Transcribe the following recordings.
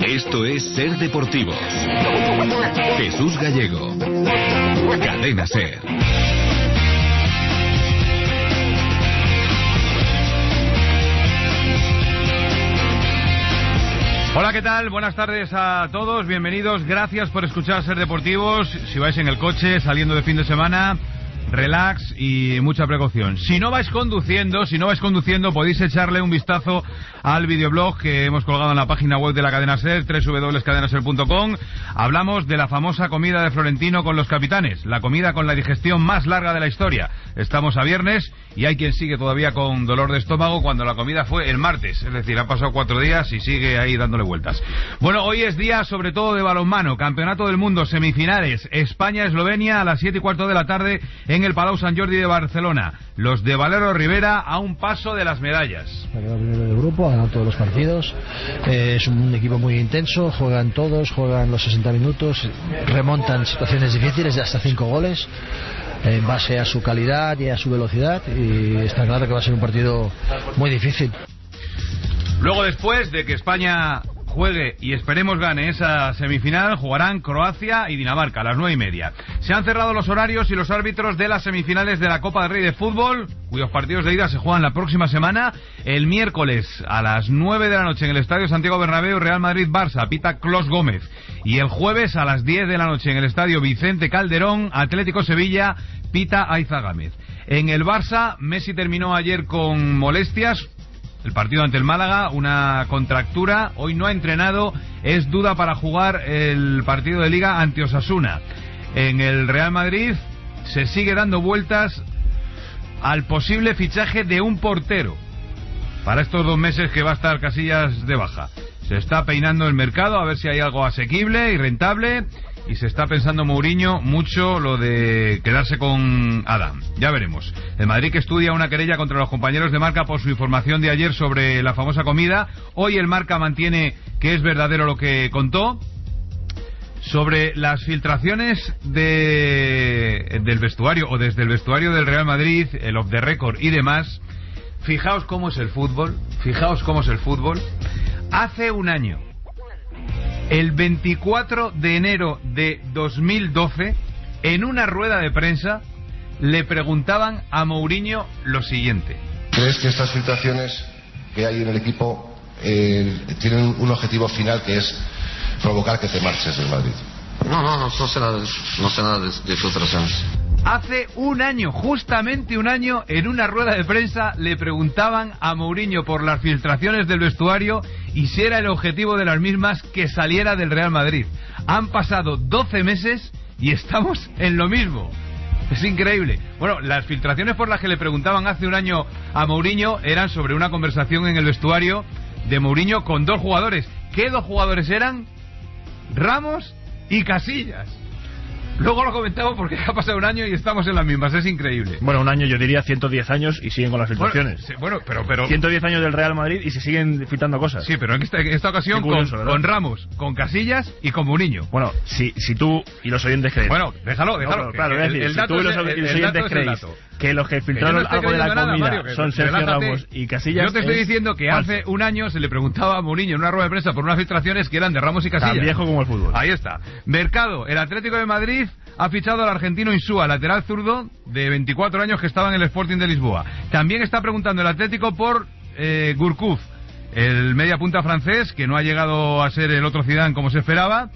Esto es Ser Deportivo. Jesús Gallego. Cadena Ser. Hola, ¿qué tal? Buenas tardes a todos, bienvenidos, gracias por escuchar Ser Deportivos. Si vais en el coche, saliendo de fin de semana, relax y mucha precaución. Si no vais conduciendo, podéis echarle un vistazo al videoblog que hemos colgado en la página web de la cadena Ser, www.cadenaser.com. Hablamos de la famosa comida de Florentino con los capitanes, la comida con la digestión más larga de la historia. Estamos a viernes y hay quien sigue todavía con dolor de estómago cuando la comida fue el martes, es decir, ha pasado 4 días y sigue ahí dándole vueltas. Bueno, hoy es día sobre todo de balonmano, Campeonato del Mundo, semifinales, España-Eslovenia a las 7:15 de la tarde en el Palau Sant Jordi de Barcelona. Los de Valero Rivera a un paso de las medallas. Ha quedado primero del grupo, ha ganado todos los partidos, es un equipo muy intenso, juegan todos, juegan los 60 minutos, remontan situaciones difíciles de hasta 5 goles. En base a su calidad y a su velocidad, y está claro que va a ser un partido muy difícil. Luego, después de que España juegue y esperemos gane esa semifinal, jugarán Croacia y Dinamarca a las 9:30. Se han cerrado los horarios y los árbitros de las semifinales de la Copa del Rey de Fútbol, cuyos partidos de ida se juegan la próxima semana. El miércoles a las 9 de la noche en el Estadio Santiago Bernabéu, Real Madrid-Barça, pita Clos Gómez. Y el jueves a las 10 de la noche en el Estadio Vicente Calderón, Atlético Sevilla, pita Aiza Gámez. En el Barça, Messi terminó ayer con molestias. El partido ante el Málaga, una contractura, hoy no ha entrenado, es duda para jugar el partido de Liga ante Osasuna. En el Real Madrid se sigue dando vueltas al posible fichaje de un portero para estos 2 meses que va a estar Casillas de baja. Se está peinando el mercado a ver si hay algo asequible y rentable, y se está pensando Mourinho mucho lo de quedarse con Adam. Ya veremos. El Madrid que estudia una querella contra los compañeros de Marca por su información de ayer sobre la famosa comida. Hoy el Marca mantiene que es verdadero lo que contó. Sobre las filtraciones del vestuario o desde el vestuario del Real Madrid, el off the record y demás, fijaos cómo es el fútbol. Hace un año, el 24 de enero de 2012, en una rueda de prensa, le preguntaban a Mourinho lo siguiente. ¿Crees que estas filtraciones que hay en el equipo tienen un objetivo final, que es provocar que te marches del Madrid? No sé nada de filtraciones. Hace un año, justamente un año, en una rueda de prensa le preguntaban a Mourinho por las filtraciones del vestuario y si era el objetivo de las mismas que saliera del Real Madrid. Han pasado 12 meses y estamos en lo mismo. Es increíble. Bueno, las filtraciones por las que le preguntaban hace un año a Mourinho eran sobre una conversación en el vestuario de Mourinho con 2 jugadores. ¿Qué 2 jugadores eran? Ramos y Casillas. Luego lo comentamos porque ha pasado un año y estamos en las mismas, es increíble. Bueno, un año, yo diría 110 años y siguen con las filtraciones. Bueno, pero 110 años del Real Madrid y se siguen filtrando cosas. Sí, pero en esta ocasión curioso, con Ramos, con Casillas y con Mourinho. Bueno, si tú y los oyentes creéis... Bueno, déjalo. No, claro, si tú y los oyentes creéis que los que filtraron algo de la comida Mario, son Sergio Ramos y Casillas... Yo te estoy diciendo que falso. Hace un año se le preguntaba a Mourinho en una rueda de prensa por unas filtraciones que eran de Ramos y Casillas. Tan viejo como el fútbol. Ahí está. Mercado, el Atlético de Madrid ha fichado al argentino Insúa, lateral zurdo de 24 años que estaba en el Sporting de Lisboa. También está preguntando el Atlético por Gourcuff, el media punta francés, que no ha llegado a ser el otro Zidane como se esperaba,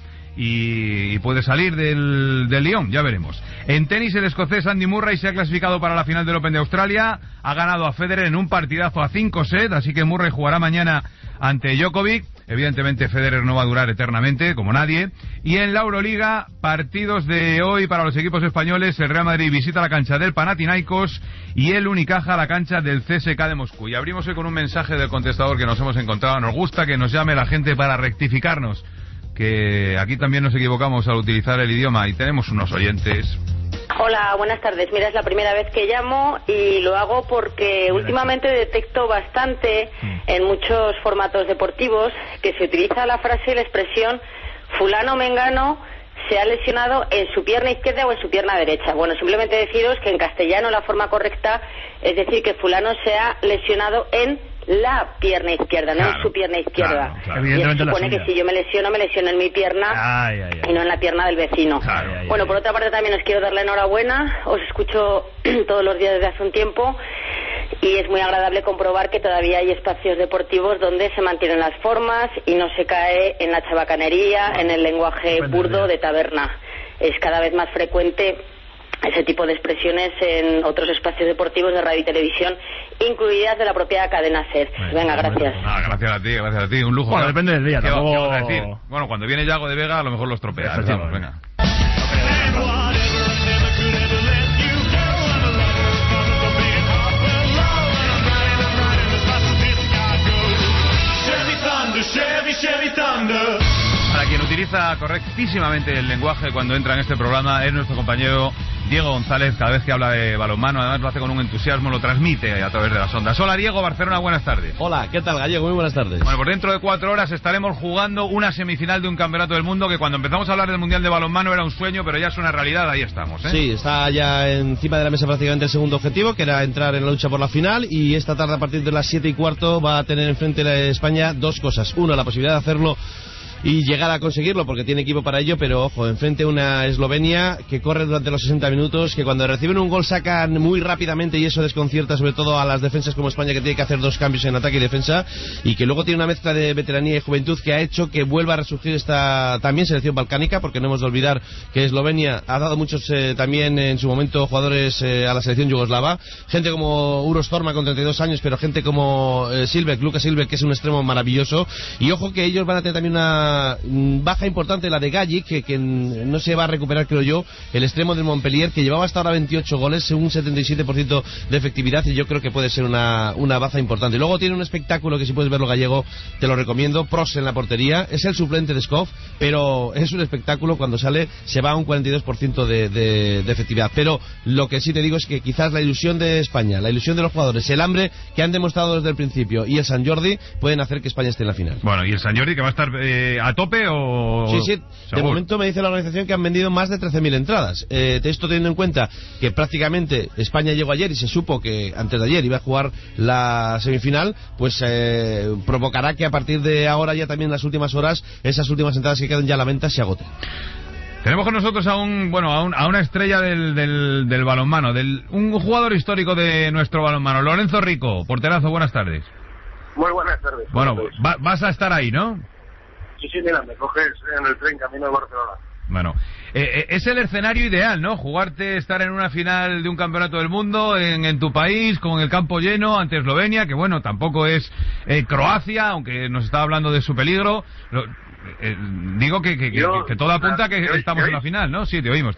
y puede salir del Lyon, ya veremos. En tenis, el escocés Andy Murray se ha clasificado para la final del Open de Australia, ha ganado a Federer en un partidazo a 5 sets, así que Murray jugará mañana ante Djokovic. Evidentemente Federer no va a durar eternamente, como nadie. Y en la Euroliga, partidos de hoy para los equipos españoles. El Real Madrid visita la cancha del Panathinaikos y el Unicaja la cancha del CSKA de Moscú. Y abrimos hoy con un mensaje del contestador que nos hemos encontrado. Nos gusta que nos llame la gente para rectificarnos, que aquí también nos equivocamos al utilizar el idioma y tenemos unos oyentes. Hola, buenas tardes. Mira, es la primera vez que llamo y lo hago porque últimamente detecto bastante en muchos formatos deportivos que se utiliza la frase y la expresión fulano mengano se ha lesionado en su pierna izquierda o en su pierna derecha. Bueno, simplemente deciros que en castellano la forma correcta es decir que fulano se ha lesionado en la pierna izquierda, no en su pierna izquierda. Claro. Y se supone que si yo me lesiono en mi pierna y no en la pierna del vecino. Bueno, por otra parte también os quiero dar la enhorabuena. Os escucho todos los días desde hace un tiempo y es muy agradable comprobar que todavía hay espacios deportivos donde se mantienen las formas y no se cae en la chabacanería, en el lenguaje burdo de taberna. Es cada vez más frecuente ese tipo de expresiones en otros espacios deportivos de radio y televisión, incluidas de la propia cadena SER. Venga, gracias. Gracias a ti, un lujo. Bueno, depende del día, tampoco... ¿Qué vas a decir? Bueno, cuando viene Yago de Vega a lo mejor los tropea. Vamos, venga. Para quien utiliza correctísimamente el lenguaje cuando entra en este programa es nuestro compañero Diego González. Cada vez que habla de balonmano, además lo hace con un entusiasmo, lo transmite a través de las ondas. Hola Diego, Barcelona, buenas tardes. Hola, ¿qué tal Gallego? Muy buenas tardes. Bueno, pues dentro de 4 horas estaremos jugando una semifinal de un campeonato del mundo que cuando empezamos a hablar del Mundial de Balonmano era un sueño, pero ya es una realidad, ahí estamos, ¿eh? Sí, está ya encima de la mesa prácticamente el segundo objetivo, que era entrar en la lucha por la final, y esta tarde a partir de las 7:15 va a tener enfrente la España dos cosas. Uno, la posibilidad de hacerlo y llegar a conseguirlo porque tiene equipo para ello, pero ojo, enfrente una Eslovenia que corre durante los 60 minutos, que cuando reciben un gol sacan muy rápidamente y eso desconcierta sobre todo a las defensas como España, que tiene que hacer 2 cambios en ataque y defensa, y que luego tiene una mezcla de veteranía y juventud que ha hecho que vuelva a resurgir esta también selección balcánica, porque no hemos de olvidar que Eslovenia ha dado muchos también en su momento jugadores a la selección yugoslava, gente como Uroš Torma con 32 años, pero gente como Luka Silvek, que es un extremo maravilloso, y ojo que ellos van a tener también una baja importante, la de Gajic, que no se va a recuperar, creo yo, el extremo del Montpellier, que llevaba hasta ahora 28 goles, un 77% de efectividad, y yo creo que puede ser una baza importante. Luego tiene un espectáculo que si puedes verlo, Gallego, te lo recomiendo, Pros en la portería, es el suplente de Skov, pero es un espectáculo, cuando sale se va a un 42% de efectividad. Pero lo que sí te digo es que quizás la ilusión de España, la ilusión de los jugadores, el hambre que han demostrado desde el principio y el Sant Jordi pueden hacer que España esté en la final. Bueno, y el Sant Jordi que va a estar a tope o... Sí, de momento me dice la organización que han vendido más de 13.000 entradas. Esto teniendo en cuenta que prácticamente España llegó ayer y se supo que antes de ayer iba a jugar la semifinal, pues provocará que a partir de ahora, ya también en las últimas horas, esas últimas entradas que quedan ya a la venta se agoten. Tenemos con nosotros a una estrella del balonmano, un jugador histórico de nuestro balonmano, Lorenzo Rico, porterazo, buenas tardes. Muy buenas tardes. Bueno, vas a estar ahí, ¿no? Sí, mira, me coges en el tren camino de Barcelona. Bueno, es el escenario ideal, ¿no? Estar en una final de un campeonato del mundo en tu país, con el campo lleno, ante Eslovenia, que bueno, tampoco es Croacia, aunque nos está hablando de su peligro. Digo que todo apunta que estamos en la final, ¿no? Sí, te oímos.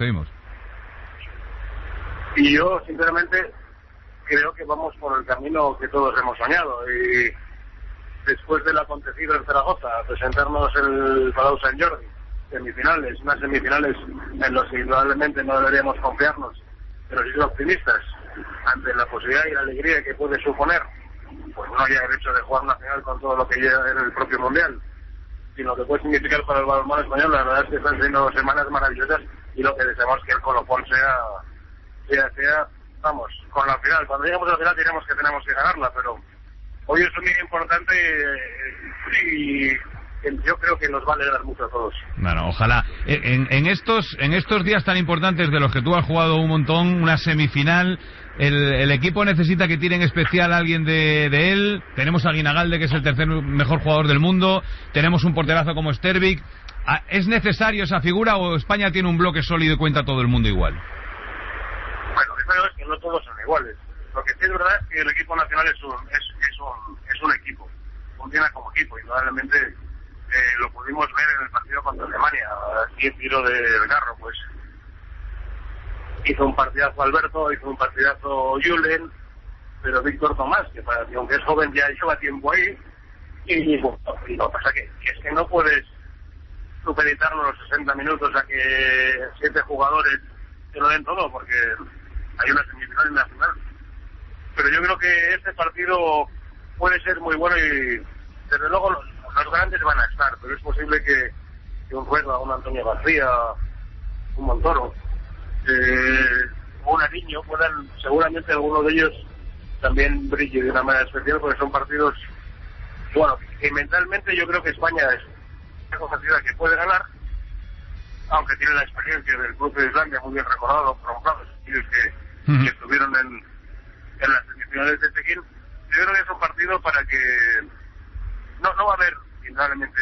Y yo, sinceramente, creo que vamos por el camino que todos hemos soñado. Y después del acontecido en Zaragoza, presentarnos el Palau Sant Jordi, unas semifinales en las que indudablemente no deberíamos confiarnos, pero sí ser optimistas ante la posibilidad y la alegría que puede suponer, pues no ya el hecho de jugar una final con todo lo que lleva en el propio Mundial, sino que puede significar para el balonmano español. La verdad es que están siendo semanas maravillosas y lo que deseamos que el colofón sea, vamos, con la final. Cuando lleguemos a la final diremos que tenemos que ganarla, pero hoy es un día importante y yo creo que nos va a alegrar mucho a todos. Bueno, ojalá. En estos días tan importantes de los que tú has jugado un montón, una semifinal, el equipo necesita que tire en especial a alguien de él. Tenemos a Guinagalde, que es el tercer mejor jugador del mundo. Tenemos un porterazo como Stervik. ¿Es necesario esa figura o España tiene un bloque sólido y cuenta a todo el mundo igual? Bueno, primero es que no todos son iguales. Lo que sí es verdad es que el equipo nacional es un equipo, funciona como equipo, indudablemente. Lo pudimos ver en el partido contra Alemania, aquí en tiro de Garro, pues hizo un partidazo Alberto, hizo un partidazo Julen, pero Víctor Tomás, que aunque es joven ya lleva tiempo ahí, y lo que pasa es que no puedes supeditarnos los 60 minutos a que 7 jugadores te lo den todo, porque hay una semifinal y una final. Pero yo creo que este partido puede ser muy bueno y desde luego los grandes van a estar, pero es posible que un Rueda, un Antonio García, un Montoro, un Ariño puedan, seguramente alguno de ellos también brille de una manera especial, porque son partidos, bueno, que mentalmente yo creo que España es una convencida que puede ganar, aunque tiene la experiencia del cruce de Islandia muy bien recordado por los partidos que estuvieron en las semifinales de Pekín. Yo creo que es un partido para que no va a haber, indudablemente,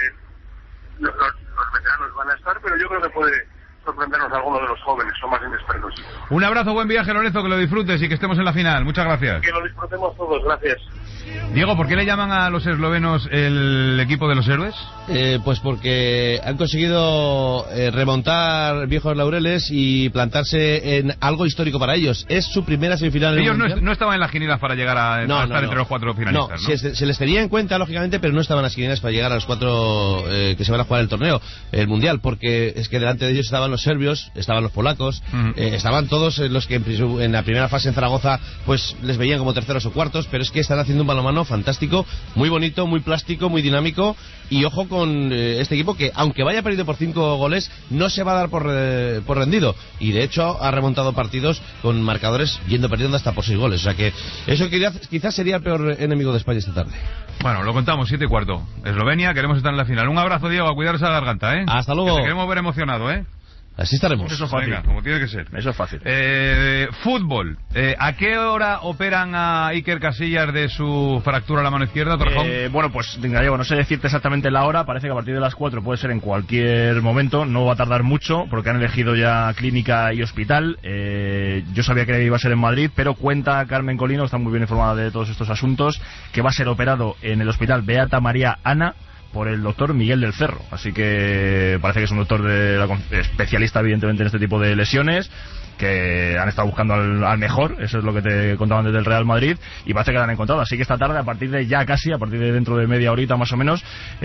los veteranos van a estar, pero yo creo que puede sorprendernos a algunos de los jóvenes, son más inexpertos. Un abrazo, buen viaje, Lorenzo, que lo disfrutes y que estemos en la final. Muchas gracias. Que lo disfrutemos todos, gracias. Diego, ¿por qué le llaman a los eslovenos el equipo de los héroes? Pues porque han conseguido remontar viejos laureles y plantarse en algo histórico para ellos. Es su primera semifinal. Ellos no estaban en las quinielas para llegar a estar entre los 4 finalistas. No, se les tenía en cuenta, lógicamente, pero no estaban en las quinielas para llegar a los 4 que se van a jugar el torneo, el mundial, porque es que delante de ellos estaban los serbios, estaban los polacos, estaban todos los que en la primera fase en Zaragoza pues les veían como terceros o cuartos, pero es que están haciendo un balonmano fantástico, muy bonito, muy plástico, muy dinámico, y ojo con este equipo que, aunque vaya perdido por 5 goles, no se va a dar por rendido, y de hecho ha remontado partidos con marcadores yendo perdiendo hasta por 6 goles, o sea que eso quizás sería el peor enemigo de España esta tarde. Bueno, lo contamos, 7:15. Eslovenia, queremos estar en la final. Un abrazo, Diego, a cuidar esa garganta, ¿eh? Hasta luego. Que te queremos ver emocionado, ¿eh? Así estaremos. Eso es fácil. Venga, como tiene que ser. Eso es fácil. Fútbol. ¿A qué hora operan a Iker Casillas de su fractura a la mano izquierda, Torrejón? Bueno, pues, Gallego, no sé decirte exactamente la hora. Parece que a partir de las 4 puede ser en cualquier momento. No va a tardar mucho porque han elegido ya clínica y hospital. Yo sabía que iba a ser en Madrid, pero cuenta Carmen Colino, está muy bien informada de todos estos asuntos, que va a ser operado en el hospital Beata María Ana por el doctor Miguel del Cerro, así que parece que es un doctor especialista evidentemente en este tipo de lesiones, que han estado buscando al mejor, eso es lo que te contaban desde el Real Madrid, y parece que lo han encontrado, así que esta tarde, a partir de dentro de media horita más o menos,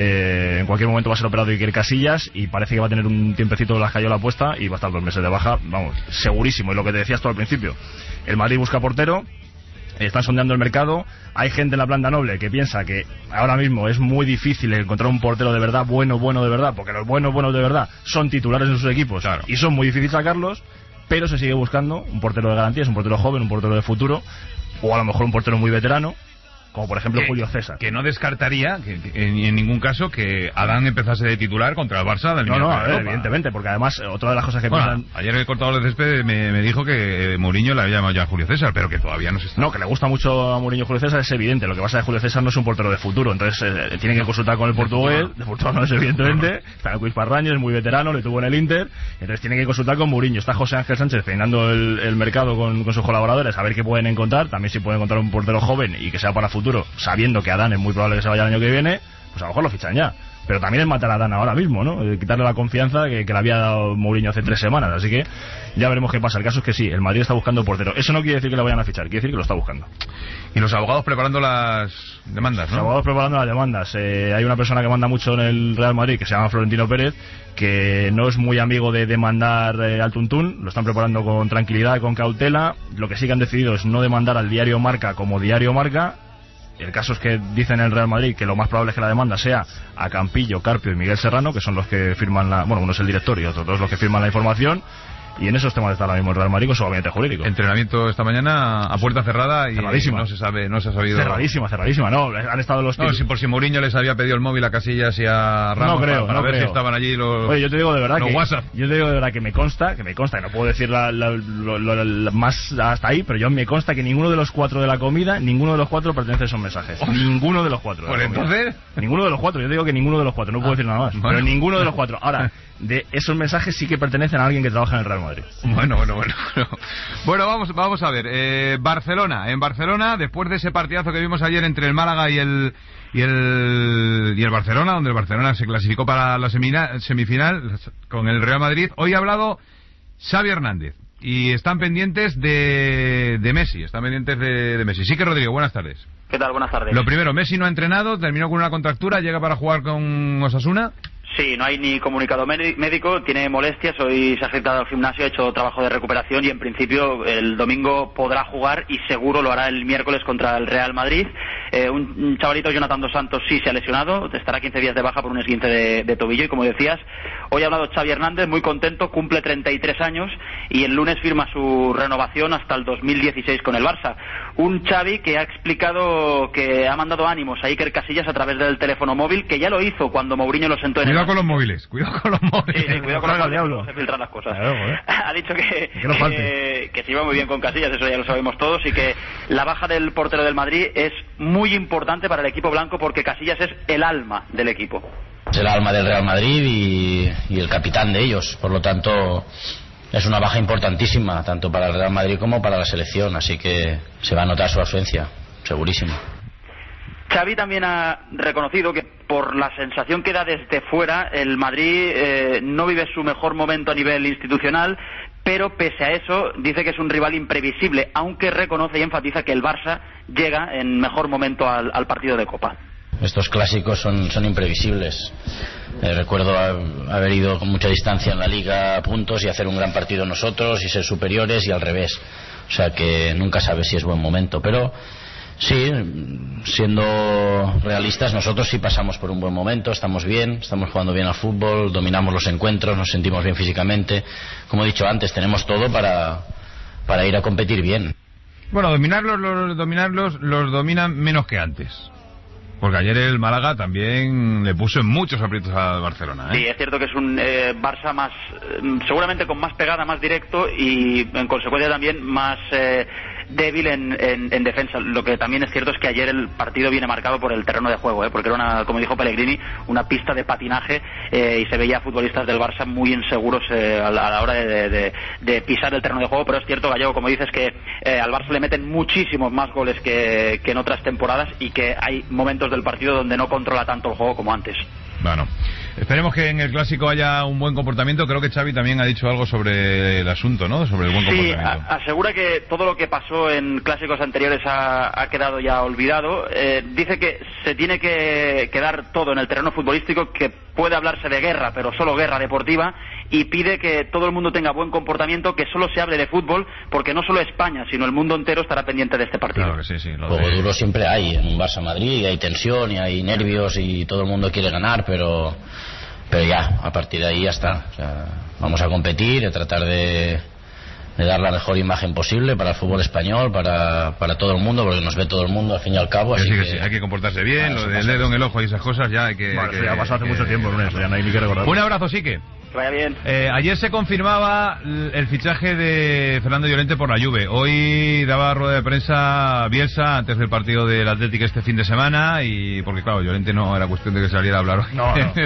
en cualquier momento va a ser operado Iker Casillas, y parece que va a tener un tiempecito la escayola puesta, y va a estar 2 meses de baja, vamos, segurísimo, y lo que te decías tú al principio, el Madrid busca portero, están sondeando el mercado, hay gente en la planta noble que piensa que ahora mismo es muy difícil encontrar un portero de verdad, bueno de verdad, porque los buenos de verdad son titulares en sus equipos, claro, y son muy difíciles sacarlos, pero se sigue buscando un portero de garantías, un portero joven, un portero de futuro, o a lo mejor un portero muy veterano, como por ejemplo Julio César. Que no descartaría en ningún caso que Adán empezase de titular contra el Barça del evidentemente, porque además otra de las cosas que piensan... Ayer el cortador de césped me dijo que Mourinho le había llamado ya a Julio César, pero que todavía no se está. No, que le gusta mucho a Mourinho Julio César es evidente, lo que pasa es que Julio César no es un portero de futuro, entonces tienen que consultar con el portugués, de futuro no es evidentemente, está en Luis Parraño, es muy veterano, le tuvo en el Inter, entonces tienen que consultar con Mourinho, está José Ángel Sánchez peinando el mercado con sus colaboradores, a ver qué pueden encontrar, también si pueden encontrar un portero joven y que sea para futuro, sabiendo que Adán es muy probable que se vaya el año que viene, pues a lo mejor lo fichan ya. Pero también es matar a Adán ahora mismo, ¿no? Quitarle la confianza que le había dado Mourinho hace 3 semanas. Así que ya veremos qué pasa. El caso es que sí, el Madrid está buscando portero. Eso no quiere decir que lo vayan a fichar, quiere decir que lo está buscando. Y los abogados preparando las demandas, ¿no? Los abogados preparando las demandas. Hay una persona que manda mucho en el Real Madrid que se llama Florentino Pérez, que no es muy amigo de demandar al tuntún. Lo están preparando con tranquilidad, con cautela. Lo que sí que han decidido es no demandar al diario Marca como diario Marca. El caso es que dicen en el Real Madrid que lo más probable es que la demanda sea a Campillo, Carpio y Miguel Serrano, que son los que firman uno es el director y otros 2 los que firman la información. Y en esos temas está ahora mismo el Real Madrid con su gabinete jurídico. Entrenamiento esta mañana a puerta cerrada y cerradísima. No se ha sabido. Cerradísima, no, han estado los tíos. No, por si Mourinho les había pedido el móvil a Casillas y a Ramos para ver si estaban allí los. Oye, yo te digo de verdad WhatsApp. Yo te digo de verdad que me consta, y no puedo decir más hasta ahí, pero me consta que ninguno de los 4 de la comida, ninguno de los 4 pertenece a esos mensajes. Ninguno de los 4. Pues entonces. Ninguno de los 4, yo digo que ninguno de los 4, no puedo decir nada más. Bueno. Pero ninguno de los 4. Ahora, de esos mensajes sí que pertenecen a alguien que trabaja en el Real Madrid. Bueno, vamos a ver. Barcelona. En Barcelona, después de ese partidazo que vimos ayer entre el Málaga y el Barcelona, donde el Barcelona se clasificó para la semifinal con el Real Madrid, hoy ha hablado Xavi Hernández. Y están pendientes de Messi. Sí que Rodrigo, buenas tardes. ¿Qué tal? Buenas tardes. Lo primero, Messi no ha entrenado, terminó con una contractura, llega para jugar con Osasuna. Sí, no hay ni comunicado médico, tiene molestias, hoy se ha acercado al gimnasio, ha hecho trabajo de recuperación y en principio el domingo podrá jugar y seguro lo hará el miércoles contra el Real Madrid. Un chavalito, Jonathan Dos Santos, sí se ha lesionado, estará 15 días de baja por un esguince de tobillo, y como decías, hoy ha hablado Xavi Hernández, muy contento, cumple 33 años y el lunes firma su renovación hasta el 2016 con el Barça. Un Xavi que ha explicado que ha mandado ánimos a Iker Casillas a través del teléfono móvil, que ya lo hizo cuando Mourinho lo sentó en Cuidado con los móviles, cuidado con los móviles. Sí, cuidado con los móviles, no se filtran las cosas. Ha dicho que se iba muy bien con Casillas, eso ya lo sabemos todos, y que la baja del portero del Madrid es muy importante para el equipo blanco porque Casillas es el alma del equipo. Es el alma del Real Madrid y el capitán de ellos, por lo tanto es una baja importantísima tanto para el Real Madrid como para la selección, así que se va a notar su ausencia, segurísimo. Xavi también ha reconocido que por la sensación que da desde fuera el Madrid no vive su mejor momento a nivel institucional, pero pese a eso dice que es un rival imprevisible, aunque reconoce y enfatiza que el Barça llega en mejor momento al partido de Copa. Estos clásicos son imprevisibles. Recuerdo haber ido con mucha distancia en la Liga a puntos y hacer un gran partido nosotros y ser superiores y al revés. O sea que nunca sabes si es buen momento, pero sí, siendo realistas, nosotros sí pasamos por un buen momento, estamos bien, estamos jugando bien al fútbol, dominamos los encuentros, nos sentimos bien físicamente. Como he dicho antes, tenemos todo para ir a competir bien. Bueno, dominarlos los dominan menos que antes. Porque ayer el Málaga también le puso en muchos aprietos al Barcelona, ¿eh? Sí, es cierto que es un Barça más, seguramente con más pegada, más directo y en consecuencia también más débil en defensa. Lo que también es cierto es que ayer el partido viene marcado por el terreno de juego, porque era como dijo Pellegrini, una pista de patinaje y se veía a futbolistas del Barça muy inseguros a la hora de pisar el terreno de juego. Pero es cierto, Gallego, como dices, que al Barça le meten muchísimos más goles que en otras temporadas y que hay momentos del partido donde no controla tanto el juego como antes. Bueno, esperemos que en el Clásico haya un buen comportamiento. Creo que Xavi también ha dicho algo sobre el asunto, ¿no? Sobre el buen comportamiento. Sí, asegura que todo lo que pasó en clásicos anteriores ha quedado ya olvidado. Dice que se tiene que quedar todo en el terreno futbolístico, que puede hablarse de guerra, pero solo guerra deportiva, y pide que todo el mundo tenga buen comportamiento, que solo se hable de fútbol, porque no solo España, sino el mundo entero estará pendiente de este partido. Claro que sí, sí. Juego duro siempre hay en un Barça-Madrid, y hay tensión, y hay nervios, y todo el mundo quiere ganar, pero ya, a partir de ahí ya está. O sea, vamos a competir, a tratar de dar la mejor imagen posible para el fútbol español, para todo el mundo, porque nos ve todo el mundo al fin y al cabo. Así que sí, hay que comportarse bien, lo del dedo en el ojo y esas cosas ya hay que... Bueno, ya ha pasado hace mucho tiempo, Lunes, ya no hay ni que recordar. Un abrazo, Sique. Que vaya bien. Ayer se confirmaba el fichaje de Fernando Llorente por la Juve. Hoy daba rueda de prensa Bielsa antes del partido del Atlético este fin de semana, y porque claro, Llorente no era cuestión de que saliera a hablar hoy.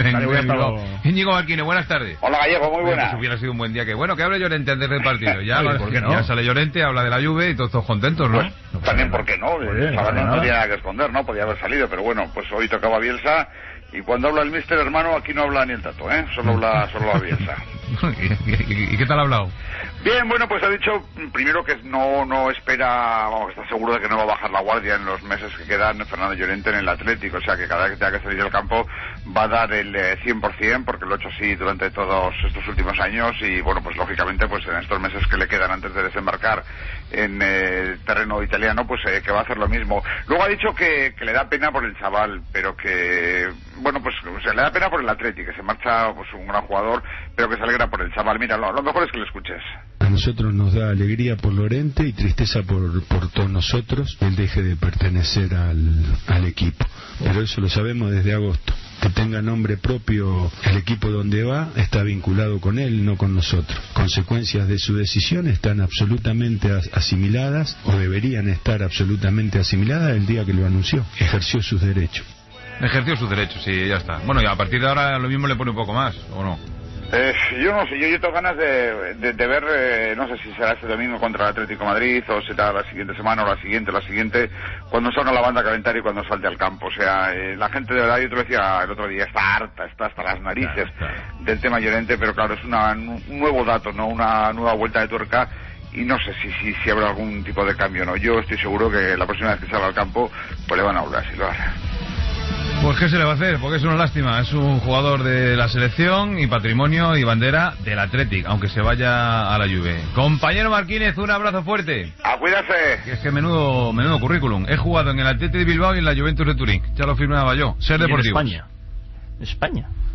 No. Íñigo Marquine, buenas tardes. Hola, Gallego, muy buenas. Pues hubiera sido un buen día. Que bueno, que hable Llorente antes del partido. Ya, ¿por qué no? Ya sale Llorente, habla de la Juve y todos contentos, ¿no? Pues, también, ¿por qué no? No tenía nada que esconder, ¿no? Podía haber salido, pero bueno, pues hoy tocaba Bielsa. Y cuando habla el míster, hermano, aquí no habla ni el tato, ¿eh? Solo habla Bielsa. ¿Y qué tal ha hablado? Bien, bueno, pues ha dicho primero que no espera, vamos, está seguro de que no va a bajar la guardia en los meses que quedan Fernando Llorente en el Atlético, o sea que cada vez que tenga que salir del campo va a dar el 100%, porque lo ha hecho así durante todos estos últimos años, y bueno, pues lógicamente pues en estos meses que le quedan antes de desembarcar en el terreno italiano, pues que va a hacer lo mismo. Luego ha dicho que le da pena por el chaval, pero que, bueno, pues o sea, le da pena por el Atlético, que se marcha pues un gran jugador, pero que se alegra por el chaval. Mira, lo mejor es que le escuches. A nosotros nos da alegría por Llorente y tristeza por todos nosotros, él deje de pertenecer al equipo, pero eso lo sabemos desde agosto. Que tenga nombre propio el equipo donde va está vinculado con él, no con nosotros. Consecuencias de su decisión están absolutamente asimiladas, o deberían estar absolutamente asimiladas el día que lo anunció. Ejerció sus derechos. Ejerció sus derechos, sí, ya está. Bueno, y a partir de ahora lo mismo le pone un poco más, ¿o no? Yo no sé, yo tengo ganas de ver, no sé si será este domingo contra el Atlético de Madrid, o será la siguiente semana, o la siguiente, cuando salga la banda a calentar y cuando salte al campo. O sea, la gente de verdad, yo te lo decía el otro día, está harta, está hasta las narices del tema Llorente, pero claro, es un nuevo dato, ¿no? Una nueva vuelta de tuerca, y no sé si habrá algún tipo de cambio, ¿no? Yo estoy seguro que la próxima vez que salga al campo, pues le van a hablar, si lo hace. Pues qué se le va a hacer, porque es una lástima. Es un jugador de la selección y patrimonio y bandera del Athletic, aunque se vaya a la Juve. Compañero Marquínez, un abrazo fuerte. Cuídate. Es que menudo currículum. He jugado en el Athletic de Bilbao y en la Juventus de Turín. Ya lo firmaba yo. Ser deportivo. España.